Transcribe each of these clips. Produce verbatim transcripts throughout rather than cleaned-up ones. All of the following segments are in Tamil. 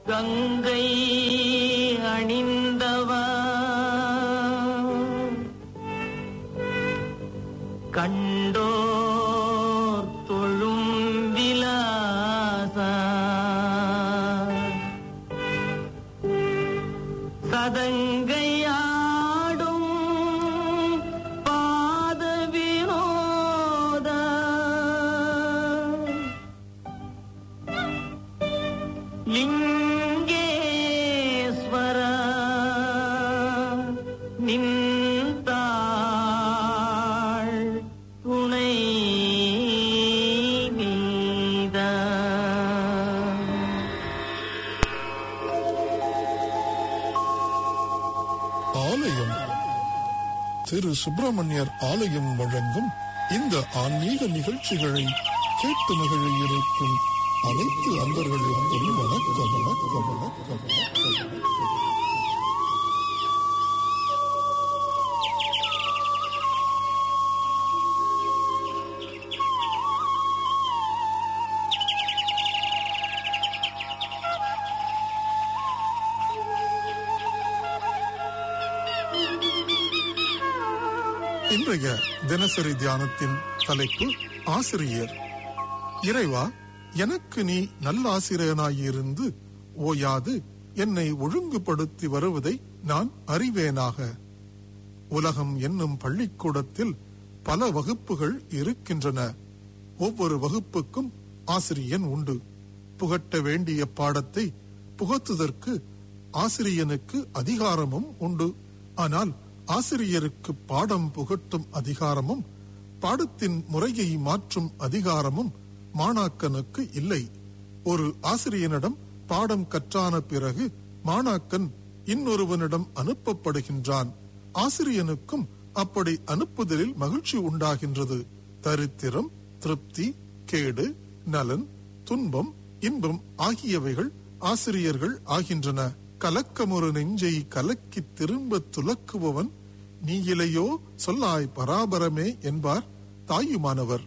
கங்கை அணிந்தவா கண்டோர் தொழும் விலாசா சதங்கையாடும் பாத வினோத லிங்கேஸ்வர நின்றாள் துணை நீத ஆலயம் திரு சுப்பிரமணியர் ஆலயம் வழங்கும் இந்த ஆன்மீக நிகழ்ச்சிகளை கேட்டு மகிழ இருக்கும் அனைத்து அன்பர்களுக்கும் வணக்கம் வணக்கம் வணக்கம் வணக்கம். இன்றைய தினசரி தியானத்தின் தலைப்பு ஆசிரியர். இறைவா, எனக்கு நீ நல்லாசிரியனாயிருந்து ஓயாது என்னை ஒழுங்குபடுத்தி வருவதை நான் அறிவேனாக. உலகம் என்னும் பள்ளிக்கூடத்தில் பல வகுப்புகள் இருக்கின்றன. ஒவ்வொரு வகுப்புக்கும் ஆசிரியன் உண்டு. புகட்ட வேண்டிய பாடத்தை புகட்டுவதற்கு ஆசிரியனுக்கு அதிகாரமும் உண்டு. ஆனால் ஆசிரியருக்கு பாடம் புகட்டும் அதிகாரமும் பாடத்தின் முறையை மாற்றும் அதிகாரமும் மாணாக்கனுக்கு இல்லை. ஒரு ஆசிரியனிடம் பாடம் கற்றான பிறகு மாணாக்கன் இன்னொருவனிடம் அனுப்பப்படுகின்றான். ஆசிரியனுக்கும் அப்படி அனுப்புதலில் மகிழ்ச்சி உண்டாகின்றது. தரித்திரம், திருப்தி, கேடு, நலன், துன்பம், இன்பம் ஆகியவைகள் ஆசிரியர்கள் ஆகின்றன. கலக்கமொரு நெஞ்சை கலக்கி திரும்ப துலக்குபவன் நீ இலையோ சொல்லாய் பராபரமே என்பார் தாயுமானவர்.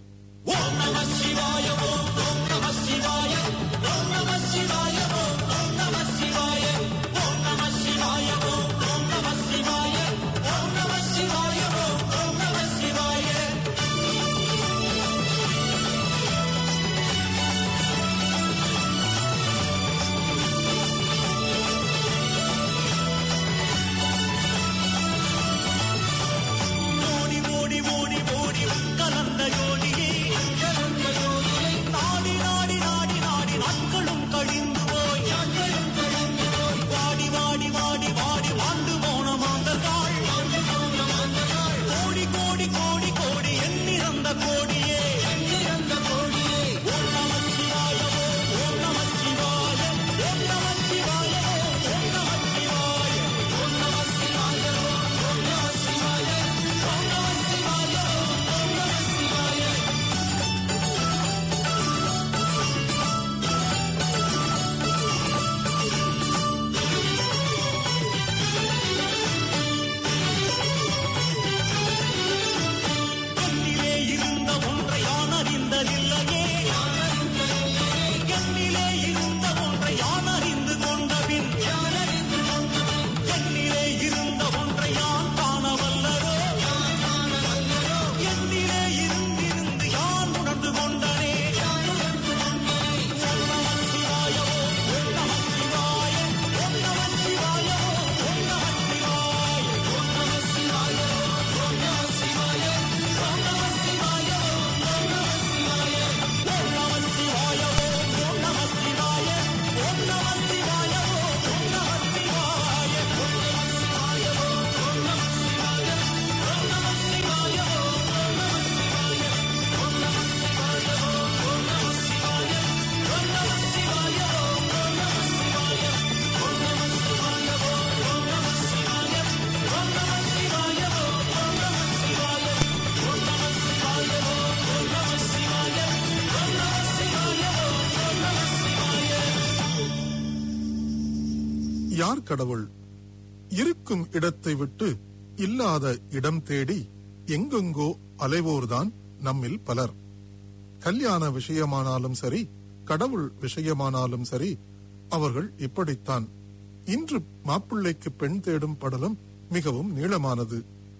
யார் கடவுள்? இருக்கும் இடத்தை விட்டு இல்லாத இடம் தேடி எங்கெங்கோ அலைவோர்தான் நம்மில் பலர். கல்யாண விஷயமானாலும் சரி, கடவுள் விஷயமானாலும் சரி, அவர்கள் இப்படித்தான். இன்று மாப்பிள்ளைக்கு பெண் தேடும் படலம் மிகவும் நீளமானது.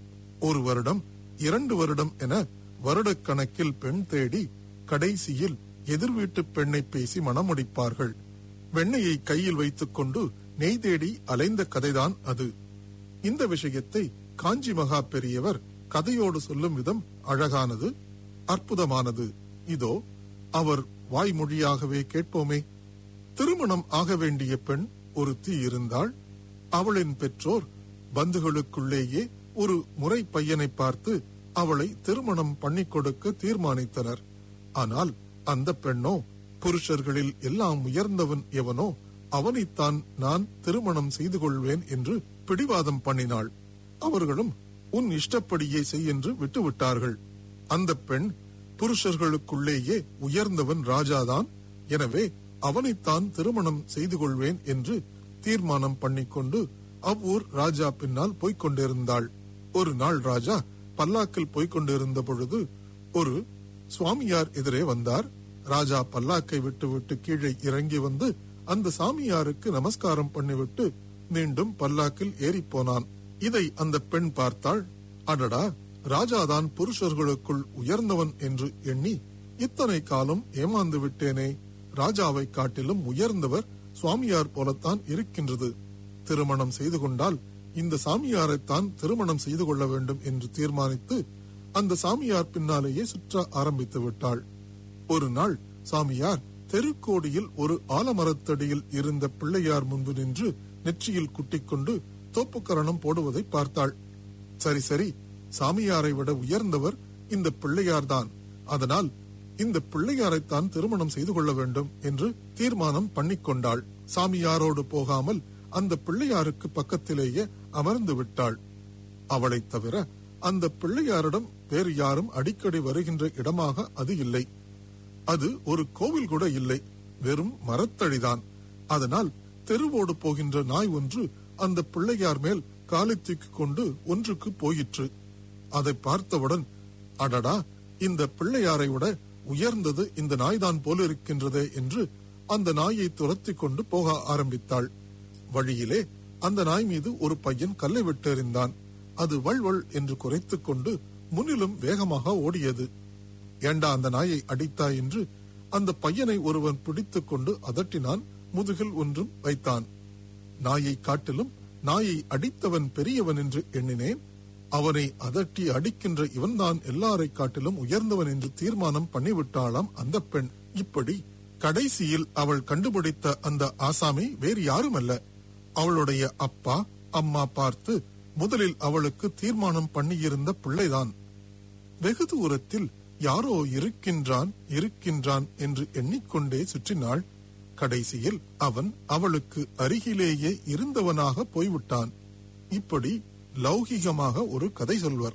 ஒரு வருடம், இரண்டு வருடம் என வருடக்கணக்கில் பெண் தேடி கடைசியில் எதிர் வீட்டு பெண்ணை பேசி மணமுடிப்பார்கள். வெண்ணையை கையில் வைத்துக் கொண்டு நெய் தேடி அலைந்த கதைதான் அது. இந்த விஷயத்தை காஞ்சி மகா பெரியவர் கதையோடு சொல்லும் விதம் அழகானது, அற்புதமானது. இதோ அவர் வாய்மொழியாகவே கேட்போமே. திருமணம் ஆக வேண்டிய பெண் ஒருத்தி இருந்தாள். அவளின் பெற்றோர் பந்துகளுக்குள்ளேயே ஒரு முறை பையனை பார்த்து அவளை திருமணம் பண்ணி கொடுக்க தீர்மானித்தனர். ஆனால் அந்த பெண்ணோ புருஷர்களில் எல்லாம் உயர்ந்தவன் எவனோ அவனைத்தான் நான் திருமணம் செய்து கொள்வேன் என்று பிடிவாதம் பண்ணினாள். அவர்களும் உன் இஷ்டப்படியே செய் என்று விட்டுவிட்டார்கள். அந்த பெண் புருஷர்களுக்குள்ளேயே உயர்ந்தவன் ராஜாதான், எனவே அவனைத்தான் திருமணம் செய்து கொள்வேன் என்று தீர்மானம் பண்ணிக்கொண்டு அவ்வூர் ராஜா பின்னால் போய்க் கொண்டிருந்தாள். ஒரு நாள் ராஜா பல்லாக்கில் போய்க் கொண்டிருந்த பொழுது ஒரு சுவாமியார் எதிரே வந்தார். ராஜா பல்லாக்கை விட்டு விட்டு கீழே இறங்கி வந்து அந்த சாமியாருக்கு நமஸ்காரம் பண்ணிவிட்டு மீண்டும் பல்லாக்கில் ஏறி போனான். இதை அந்த பெண் பார்த்தாள். அடடா, ராஜாதான் புருஷர்களுக்குள் உயர்ந்தவன் என்று எண்ணி இத்தனை காலம் ஏமாந்து விட்டேனே. ராஜாவை காட்டிலும் உயர்ந்தவர் சுவாமியார் போலத்தான் இருக்கின்றது. திருமணம் செய்து கொண்டால் இந்த சாமியாரைத்தான் திருமணம் செய்து கொள்ள வேண்டும் என்று தீர்மானித்து அந்த சாமியார் பின்னாலேயே சுற்ற ஆரம்பித்து விட்டாள். ஒரு நாள் சாமியார் தெருக்கோடியில் ஒரு ஆலமரத்தடியில் இருந்த பிள்ளையார் முன்பு நின்று நெற்றியில் குட்டிக்கொண்டு தோப்புக்கரணம் போடுவதை பார்த்தாள். சரி சரி, சாமியாரை விட உயர்ந்தவர் இந்த பிள்ளையார்தான், அதனால் இந்த பிள்ளையாரைத்தான் திருமணம் செய்து கொள்ள வேண்டும் என்று தீர்மானம் பண்ணிக்கொண்டாள். சாமியாரோடு போகாமல் அந்த பிள்ளையாருக்கு பக்கத்திலேயே அமர்ந்து விட்டாள். அவளை தவிர அந்த பிள்ளையாரிடம் வேறு யாரும் அடிக்கடி வருகின்ற இடமாக அது இல்லை. அது ஒரு கோவில் கூட இல்லை, வெறும் மரத்தடிதான். அதனால் தெருவோடு போகின்ற நாய் ஒன்று அந்த பிள்ளையார் மேல் காலை தூக்கிக் கொண்டு ஒன்றுக்கு போயிற்று. அதை பார்த்தவுடன் அடடா, இந்த பிள்ளையாரை விட உயர்ந்தது இந்த நாய்தான் போல இருக்கின்றதே என்று அந்த நாயை துரத்தி கொண்டு போக ஆரம்பித்தாள். வழியிலே அந்த நாய் மீது ஒரு பையன் கல்லை விட்டெறிந்தான். அது வள்வள் என்று குறைத்துக் கொண்டு முன்னிலும் வேகமாக ஓடியது. ஏண்டா அந்த நாயை அடித்தாய் என்று அந்த பையனை ஒருவன் பிடித்துக் கொண்டு அதட்டினான். முதுகில் ஒன்றும் வைத்தான். நாயை காட்டிலும் நாயை அடித்தவன் பெரியவன் என்று எண்ணினேன். அவனை அதட்டி அடிக்கின்ற இவன்தான் எல்லாரை காட்டிலும் உயர்ந்தவன் என்று தீர்மானம் பண்ணிவிட்டாளாம் அந்த பெண். இப்படி கடைசியில் அவள் கண்டுபிடித்த அந்த ஆசாமி வேறு யாரும் அல்ல, அவளுடைய அப்பா அம்மா பார்த்து முதலில் அவளுக்கு தீர்மானம் பண்ணியிருந்த பிள்ளைதான். வெகு தூரத்தில் யாரோ இருக்கின்றான் இருக்கின்றான் என்று எண்ணிக்கொண்டே சுற்றினாள். கடைசியில் அவன் அவளுக்கு அருகிலேயே இருந்தவனாக போய்விட்டான். இப்படி லௌகிகமாக ஒரு கதை சொல்வர்.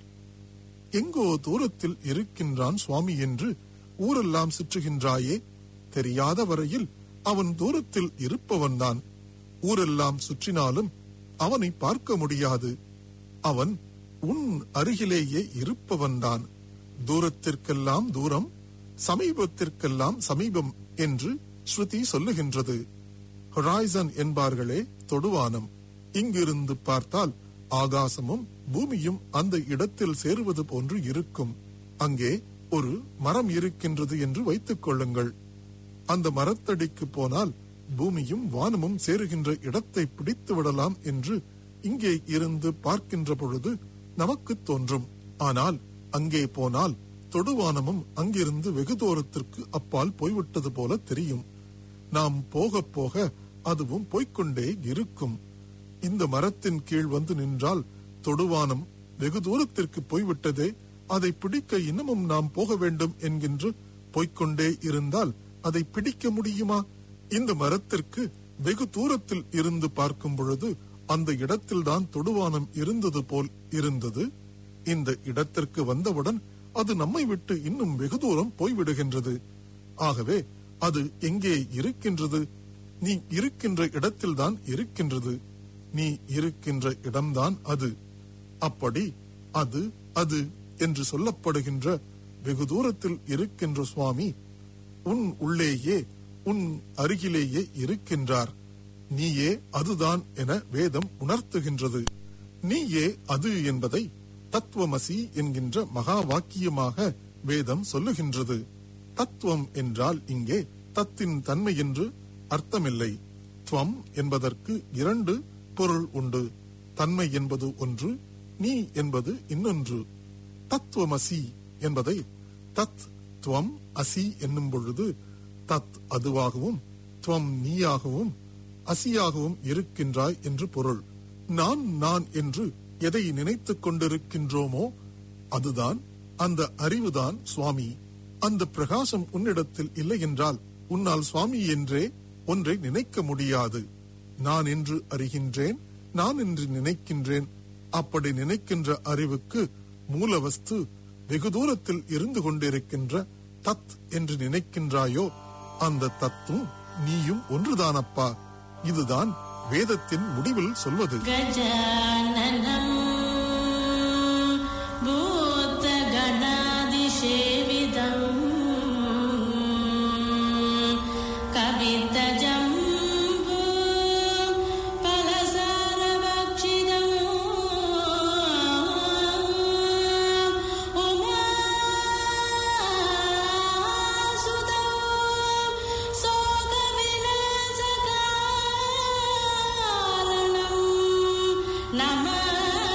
எங்கோ தூரத்தில் இருக்கின்றான் சுவாமி என்று ஊரெல்லாம் சுற்றுகின்றாயே, தெரியாத வரையில் அவன் தூரத்தில் இருப்பவன்தான். ஊரெல்லாம் சுற்றினாலும் அவனை பார்க்க முடியாது. அவன் உன் அருகிலேயே இருப்பவன்தான். தூரத்திற்கெல்லாம் தூரம், சமீபத்திற்கெல்லாம் சமீபம் என்று ஸ்ருதி சொல்லுகின்றது. ஹொரைசன் என்பார்களே தொடுவானம். இங்கிருந்து பார்த்தால் ஆகாசமும் பூமியும் அந்த இடத்தில் சேருவது போன்று இருக்கும். அங்கே ஒரு மரம் இருக்கின்றது என்று வைத்துக் கொள்ளுங்கள். அந்த மரத்தடிக்கு போனால் பூமியும் வானமும் சேருகின்ற இடத்தை பிடித்து விடலாம் என்று இங்கே இருந்து பார்க்கின்ற பொழுது நமக்கு தோன்றும். ஆனால் அங்கே போனால் தொடுவானமும் அங்கிருந்து வெகு தூரத்திற்கு அப்பால் போய்விட்டது போல தெரியும். நாம் போக போக அதுவும் போய்கொண்டே இருக்கும். இந்த மரத்தின் கீழ் வந்து நின்றால் தொடுவானம் வெகு தூரத்திற்கு போய்விட்டதே, அதை பிடிக்க இன்னமும் நாம் போக வேண்டும் என்கின்ற போய்கொண்டே இருந்தால் அதை பிடிக்க முடியுமா? இந்த மரத்திற்கு வெகு தூரத்தில் இருந்து பார்க்கும் பொழுது அந்த இடத்தில்தான் தொடுவானம் இருந்தது போல் இருந்தது. இந்த இடத்திற்கு வந்தவுடன் அது நம்மை விட்டு இன்னும் வெகு தூரம் போய்விடுகின்றது. ஆகவே அது எங்கே இருக்கின்றது? நீ இருக்கின்ற இடத்தில்தான் இருக்கின்றது. நீ இருக்கின்ற இடம்தான் அது. அப்படி அது அது என்று சொல்லப்படுகின்ற வெகு தூரத்தில் இருக்கின்ற சுவாமி உன் உள்ளேயே உன் அருகிலேயே இருக்கின்றார். நீயே அதுதான் என வேதம் உணர்த்துகின்றது. நீயே அது என்பதை தத்துவமசி என்கின்ற மகா வாக்கியமாக வேதம் சொல்லுகின்றது. தத்துவம் என்றால் இங்கே தத்தின் தன்மை என்று அர்த்தமில்லை. துவம் என்பதற்கு இரண்டு பொருள் உண்டு. தன்மை என்பது ஒன்று, நீ என்பது இன்னொன்று. தத்துவமசி என்பதை தத் துவம் அசி என்னும் பொழுது தத் அதுவாகவும் துவம் நீயாகவும் அசியாகவும் இருக்கின்றாய் என்று பொருள். நான் நான் என்று எதை நினைத்துக் கொண்டிருக்கின்றோமோ அதுதான், அந்த அறிவுதான் சுவாமி. அந்த பிரகாசம் உன்னிடத்தில் இல்லை என்றால் உன்னால் சுவாமி என்றே ஒன்றை நினைக்க முடியாது. நான் என்று அறிகின்றேன், நான் என்று நினைக்கின்றேன். அப்படி நினைக்கின்ற அறிவுக்கு மூலவஸ்து வெகு தூரத்தில் இருந்து கொண்டிருக்கின்ற தத் என்று நினைக்கின்றாயோ அந்த தத்தும் நீயும் ஒன்றுதானப்பா. இதுதான் வேதத்தின் முடிவில் சொல்வது. கஜானனம் பூத கணாதி சேவிதம் கவிதஜம் Namah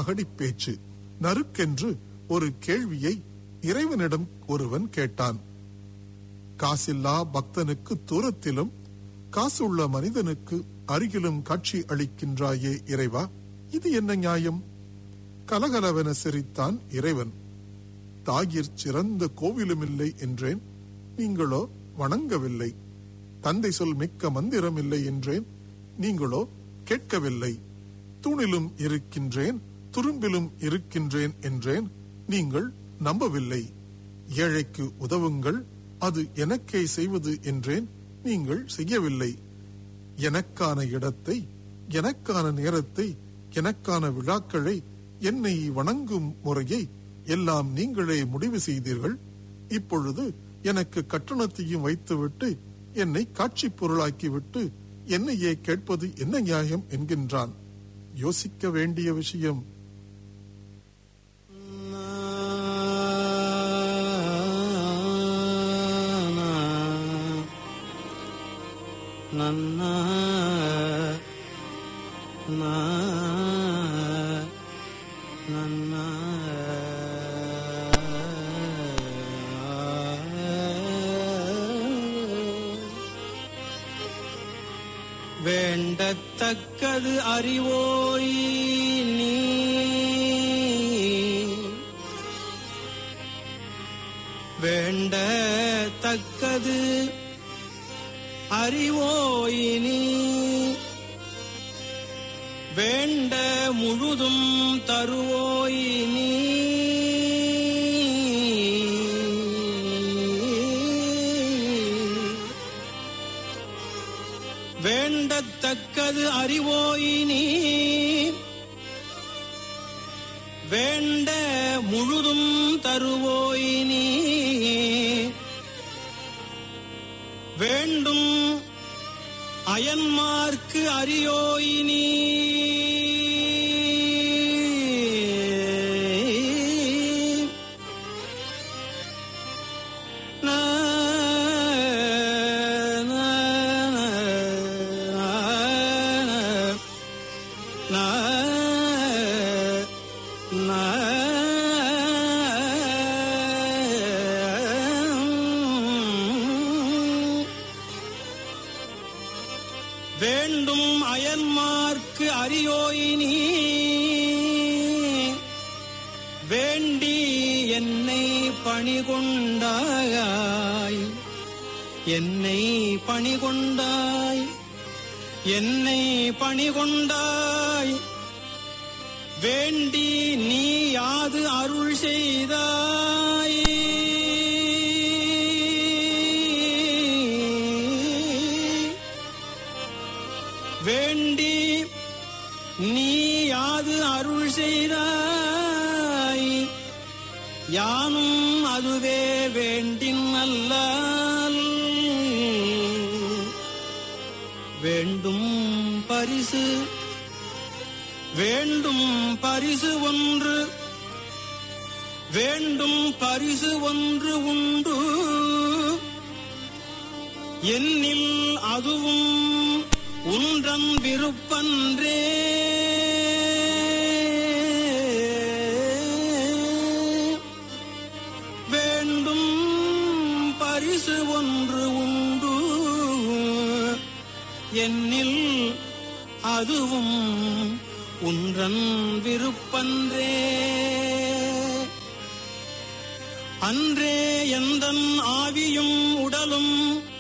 அகடி பேச்சு. நறுக்கென்று ஒரு கேள்வியை இறைவனிடம் ஒருவன் கேட்டான். காசில்லா பக்தனுக்கு தூரத்திலும் காசுள்ள மனிதனுக்கு அருகிலும் காட்சி அளிக்கின்றாயே இறைவா, இது என்ன நியாயம்? கலகலவென சிரித்தான் இறைவன். தாயிற் சிறந்த கோவிலுமில்லை என்றேன், நீங்களோ வணங்கவில்லை. தந்தை சொல் மிக்க மந்திரம் இல்லை என்றேன், நீங்களோ கேட்கவில்லை. தூணிலும் இருக்கின்றேன், துரும்பிலும் இருக்கின்றேன் என்றேன், நீங்கள் நம்பவில்லை. ஏழைக்கு உதவுங்கள், அது எனக்கே செய்வது என்றேன், நீங்கள் செய்யவில்லை. எனக்கான இடத்தை, எனக்கான நேரத்தை, எனக்கான விழாக்களை, என்னை வணங்கும் முறையை எல்லாம் நீங்களே முடிவு செய்தீர்கள். இப்பொழுது எனக்கு கட்டணத்தையும் வைத்துவிட்டு என்னை காட்சி பொருளாக்கிவிட்டு என்னையே கேட்பது என்ன நியாயம் என்கின்றான். யோசிக்க வேண்டிய விஷயம். நன்னா நன்னா வேண்டத்தக்கது அறிவோய் நீ, வேண்டத்தக்கது அறிவோய் நீ, வேண்ட முழுதும் தருவோய் நீ, வேண்டத்தக்கது அறிவோய் நீ, வேண்ட முழுதும் தருவோய் நீ, வேண்டும் அயன்மார்க்கு அறியோய் நீ, வேண்டும் அயன்மார்க்கு அறியோய் நீ, வேண்டி என்னை பணிகொண்டாய், என்னை பணிகொண்டாய், என்னை பணிகொண்டாய், வேண்டி நீ யாது அருள் செய்தாய், வேண்டி நீ யாது அருள் செய்தாய், யானும் அதுவே வேண்டின் அல்லால், வேண்டும் பரிசு, வேண்டும் பரிசு ஒன்று, வேண்டும் பரிசு ஒன்று உண்டு, என்னில் அதுவும் உன்றன் விருப்பன்றே, வேண்டும் பரிசு ஒன்று உண்டு, என்னில் அதுவும் உன்றன் விருப்பன்றே, அன்றே எந்தன் ஆவியும் உடலும்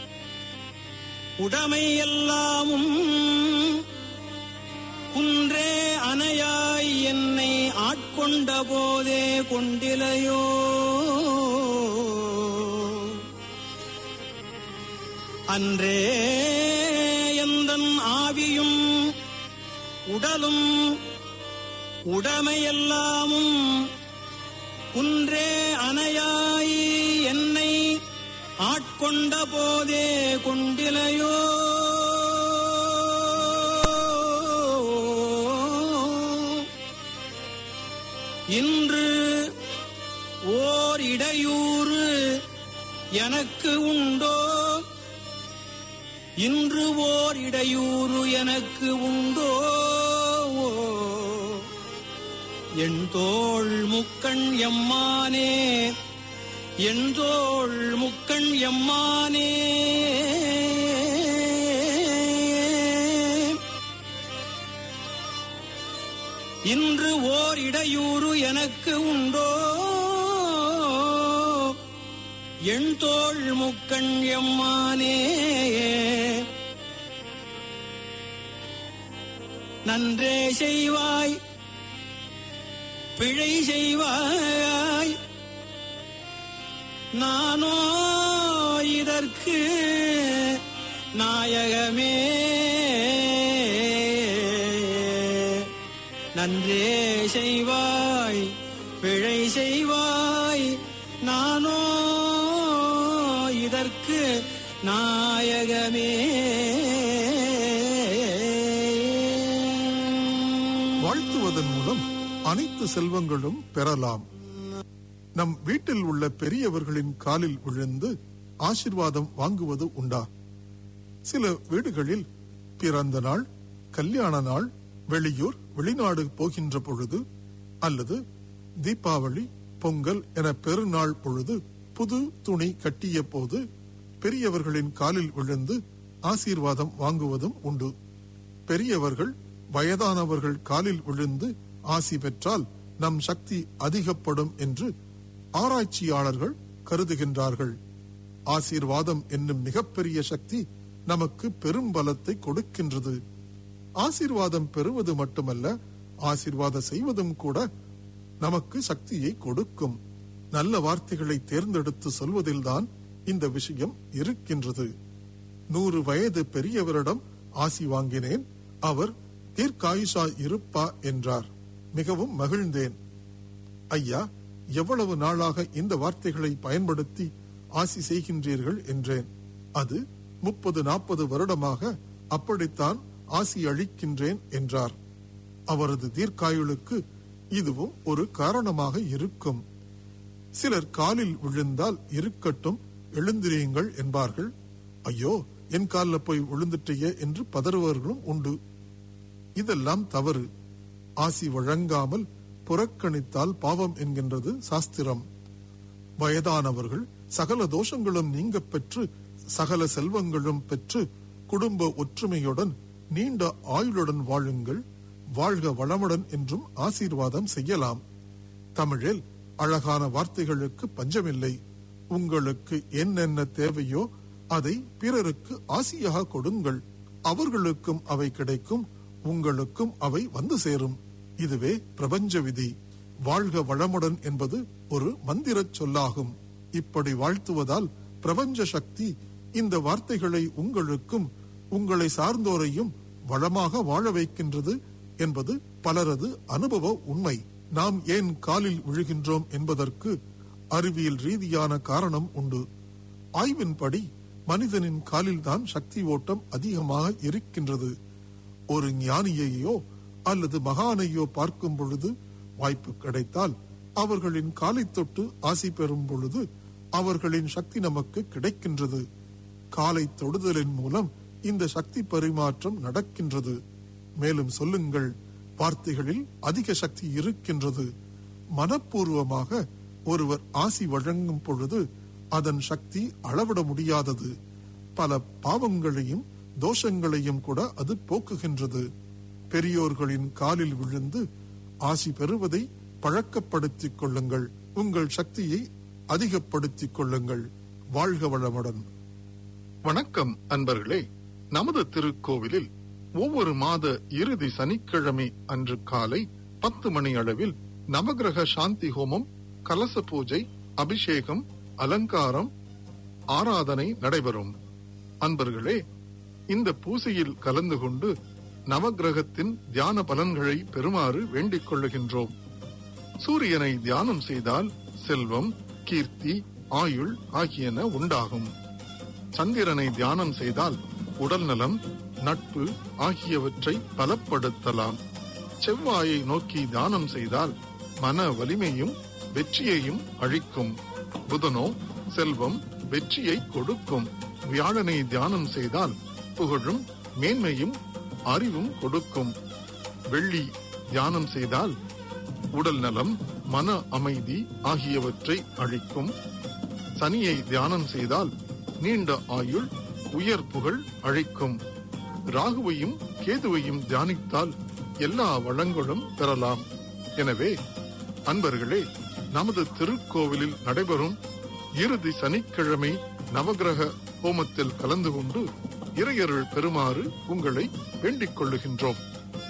உடைமை எல்லாமும் குன்றே அணையாய் என்னை ஆட்கொண்ட போதே கொண்டிலையோ, அன்றே எந்தன் ஆவியும் உடலும் உடைமையெல்லாமும் குன்றே அணையாய் என்னை ஆட்கொண்ட போதே கொண்டிலையோ, இன்று ஓர் இடையூறு எனக்கு உண்டோ, இன்று ஓர் இடையூறு எனக்கு உண்டோ, என் தோள் முக்கண் எம்மானே என் தோள் முக்கண் எம்மானே இன்று ஓர் இடையூறு எனக்கு உண்டோ என் தோள் முக்கண் எம்மானே நன்றே செய்வாய் பிழை செய்வாய் நானோ இதற்கு நாயகமே நன்றே செய்வாய் பிழை செய்வாய் நானோ இதற்கு நாயகமே. வாழ்த்துவதன் மூலம் அனைத்து செல்வங்களும் பெறலாம். நம் வீட்டில் உள்ள பெரியவர்களின் காலில் விழுந்து ஆசீர்வாதம் வாங்குவது உண்டா? சில வீடுகளில் பிறந்த நாள், கல்யாண நாள், வெளியூர் வெளிநாடு போகின்ற பொழுது அல்லது தீபாவளி, பொங்கல் என பெருநாள் பொழுது புது துணி கட்டிய போது பெரியவர்களின் காலில் விழுந்து ஆசீர்வாதம் வாங்குவதும் உண்டு. பெரியவர்கள் வயதானவர்கள் காலில் விழுந்து ஆசி பெற்றால் நம் சக்தி அதிகப்படும் என்று ஆராய்ச்சியாளர்கள் கருதுகின்றார்கள். ஆசீர்வாதம் என்னும் மிகப்பெரிய சக்தி நமக்கு பெரும் பலத்தை கொடுக்கின்றது. ஆசீர்வாதம் பெறுவது மட்டுமல்ல, ஆசீர்வாத செய்வதும் கூட நமக்கு சக்தியை கொடுக்கும். நல்ல வார்த்தைகளை தேர்ந்தெடுத்து சொல்வதில்தான் இந்த விஷயம் இருக்கின்றது. நூறு வயது பெரியவரிடம் ஆசி வாங்கினேன், அவர் தீர்க்காயுஷா இருப்பா என்றார். மிகவும் மகிழ்ந்தேன். ஐயா, எவ்வளவு நாளாக இந்த வார்த்தைகளை பயன்படுத்தி ஆசி செய்கின்றீர்கள் என்றேன். அது முப்பது நாற்பது வருடமாக அப்படித்தான் ஆசி அளிக்கின்றேன் என்றார். அவரது தீர்க்காயுளுக்கு இதுவும் ஒரு காரணமாக இருக்கும். சிலர் காலில் விழுந்தால் இருக்கட்டும், எழுந்திரியுங்கள் என்பார்கள். ஐயோ, என் காலில் போய் விழுந்துட்டே என்று பதறுவர்களும் உண்டு. இதெல்லாம் தவறு. ஆசி வழங்காமல் புறக்கணித்தால் பாவம் என்கின்றது சாஸ்திரம். வயதானவர்கள் சகல தோஷங்களும் நீங்க பெற்று சகல செல்வங்களும் பெற்று குடும்ப ஒற்றுமையுடன் நீண்ட ஆயுளுடன் வாழுங்கள், வாழ்க வளமுடன் என்றும் ஆசீர்வாதம் செய்யலாம். தமிழில் அழகான வார்த்தைகளுக்கு பஞ்சமில்லை. உங்களுக்கு என்னென்ன தேவையோ அதை பிறருக்கு ஆசியாக கொடுங்கள். அவர்களுக்கும் அவை கிடைக்கும், உங்களுக்கும் அவை வந்து சேரும். இதுவே பிரபஞ்ச விதி. வாழ்க வளமுடன் என்பது ஒரு மந்திர சொல்லாகும். இப்படி வாழ்த்துவதால் பிரபஞ்ச சக்தி இந்த வார்த்தைகளை உங்களுக்கும் உங்களை சார்ந்தோரையும் வளமாக வாழ வைக்கின்றது என்பது பலரது அனுபவ உண்மை. நாம் ஏன் காலில் விழுகின்றோம் என்பதற்கு அறிவியல் ரீதியான காரணம் உண்டு. ஆய்வின்படி மனிதனின் காலில்தான் சக்தி ஓட்டம் அதிகமாக இருக்கின்றது. ஒரு ஞானியையோ அல்லது மகானையோ பார்க்கும் பொழுது வாய்ப்பு கிடைத்தால் அவர்களின் காலை தொட்டு ஆசி பெறும் பொழுது அவர்களின் சக்தி நமக்கு கிடைக்கின்றது. காலை தொடுதலின் மூலம் இந்த சக்தி பரிமாற்றம் நடக்கின்றது. மேலும் சொல்லுங்கள், வார்த்தைகளில் அதிக சக்தி இருக்கின்றது. மனப்பூர்வமாக ஒருவர் ஆசி வழங்கும் பொழுது அதன் சக்தி அளவிட முடியாதது. பல பாவங்களையும் தோஷங்களையும் கூட அது போக்குகின்றது. பெரியோர்களின் காலில் விழுந்து ஆசி பெறுவதை பழக்கப்படுத்திக் கொள்ளுங்கள். உங்கள் சக்தியை அதிகப்படுத்திக் கொள்ளுங்கள். வாழ்க வளமுடன். வணக்கம் அன்பர்களே. நமது திருக்கோவிலில் ஒவ்வொரு மாத இறுதி சனிக்கிழமை அன்று காலை பத்து மணி அளவில் நவகிரக சாந்தி ஹோமம், கலச பூஜை, அபிஷேகம், அலங்காரம், ஆராதனை நடைபெறும். அன்பர்களே, இந்த பூசையில் கலந்து கொண்டு நவகிரகத்தின் தியான பலன்களை பெறுமாறு வேண்டிக் கொள்ளுகின்றோம். சூரியனை தியானம் செய்தால் செல்வம், கீர்த்தி, ஆயுள் ஆகியன உண்டாகும். சந்திரனை தியானம் செய்தால் உடல் நலம், நட்பு ஆகியவற்றை பலப்படுத்தலாம். செவ்வாயை நோக்கி தியானம் செய்தால் மன வலிமையும் வெற்றியையும் அளிக்கும். புதனோ செல்வம், வெற்றியை கொடுக்கும். வியாழனை தியானம் செய்தால் புகழும் மேன்மையும் அறிவும் கொடுக்கும். வெள்ளி தியானம் செய்தால் உடல் நலம், மன அமைதி ஆகியவற்றை அளிக்கும். சனியை தியானம் செய்தால் நீண்ட ஆயுள், உயர் புகழ் அளிக்கும். ராகுவையும் கேதுவையும் தியானித்தால் எல்லா வளங்களும் பெறலாம். எனவே அன்பர்களே, நமது திருக்கோவிலில் நடைபெறும் இறுதி சனிக்கிழமை நவகிரக ஹோமத்தில் கலந்து கொண்டு இறையருள் பெறுமாறு உங்களை வேண்டிக் கொள்ளுகின்றோம்.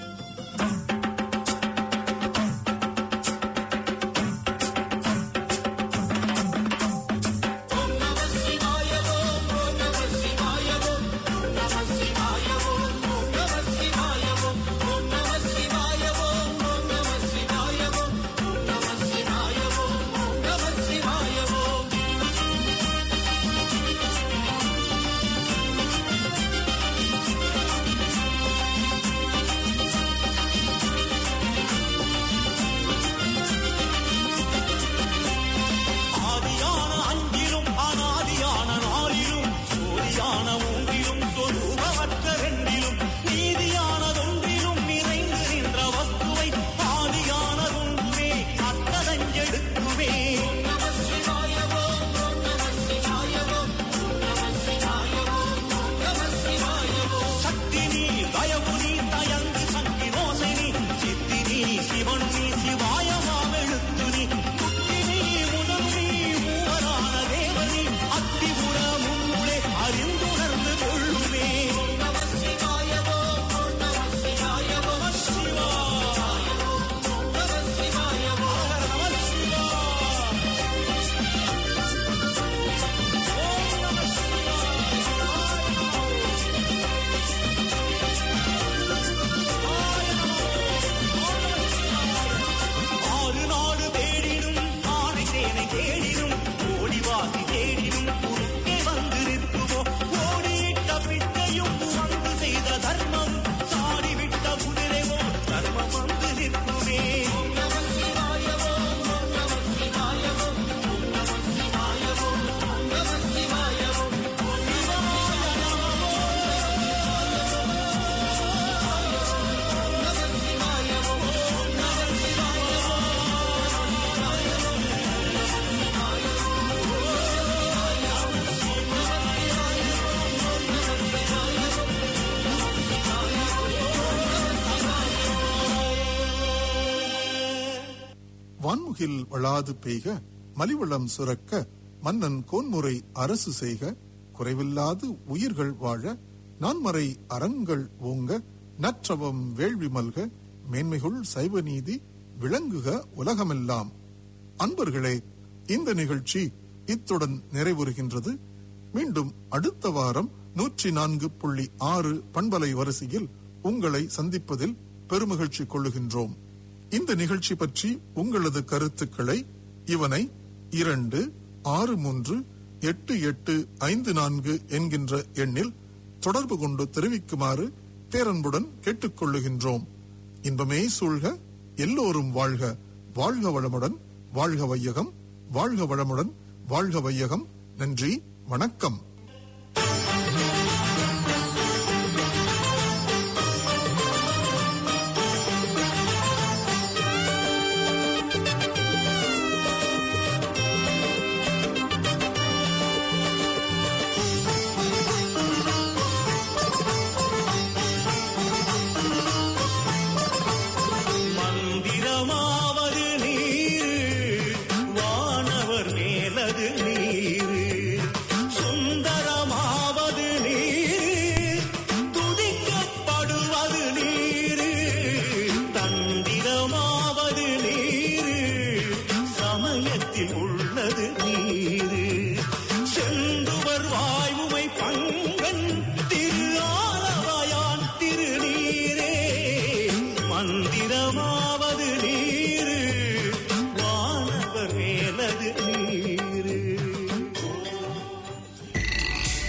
வான்முகில் வளாது பெய்க, மலிவளம் சுரக்க, மன்னன் கோன்முறை அரசு செய்க, குறைவில்லாது உயிர்கள் வாழ, நான்மறை அறங்கள் ஓங்க, நற்றவம் வேள்வி மல்க, மேன்மைகுள் சைவ நீதி விளங்குக உலகமெல்லாம். அன்பர்களே, இந்த நிகழ்ச்சி இத்துடன் நிறைவுறுகின்றது. மீண்டும் அடுத்த வாரம் நூற்றி நான்கு புள்ளி ஆறு பண்பலை வரிசையில் உங்களை சந்திப்பதில் பெருமகிழ்ச்சி கொள்ளுகின்றோம். இந்த நிகழ்ச்சி பற்றி உங்களது கருத்துக்களை இவனை இரண்டு ஆறு மூன்று எட்டு எட்டு ஐந்து நான்கு என்கின்ற எண்ணில் தொடர்பு கொண்டு தெரிவிக்குமாறு பேரன்புடன் கேட்டுக்கொள்ளுகின்றோம். இன்பமே சூழ்க, எல்லோரும் வாழ்க, வாழ்க வளமுடன், வாழ்க வையகம், வாழ்க வளமுடன், வாழ்க வையகம். நன்றி, வணக்கம். உள்ளது நீரு செந்துவர் வாய்வுமை பங்கன்